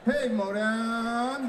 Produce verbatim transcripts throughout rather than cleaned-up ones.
Hey, Modown!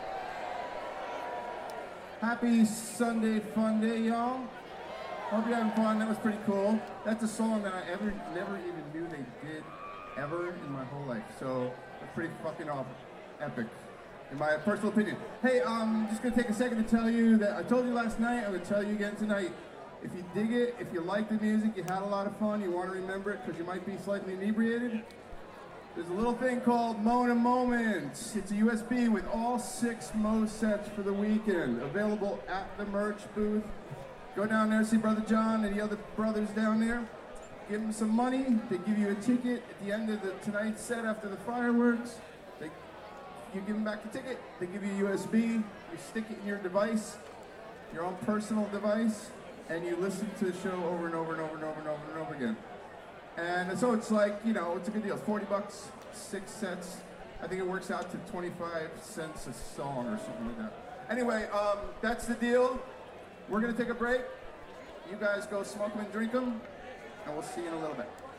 Happy Sunday fun day, y'all. Hope you're having fun. That was pretty cool. That's a song that I ever, never even knew they did ever in my whole life. So it's pretty fucking awful, epic, in my personal opinion. Hey, um, I'm just gonna take a second to tell you that I told you last night. I'm gonna tell you again tonight. If you dig it, if you like the music, you had a lot of fun, you want to remember it because you might be slightly inebriated. There's a little thing called Mona Moments. It's a U S B with all six Mo sets for the weekend, available at the merch booth. Go down there, see Brother John and the other brothers down there. Give them some money. They give you a ticket at the end of the tonight's set after the fireworks. They, you give them back the ticket. They give you a U S B. You stick it in your device, your own personal device, and you listen to the show over and over and over and over and over and over again. And so it's like, you know, it's a good deal. forty bucks, six sets. I think it works out to twenty-five cents a song or something like that. Anyway, um, that's the deal. We're going to take a break. You guys go smoke them and drink them, and we'll see you in a little bit.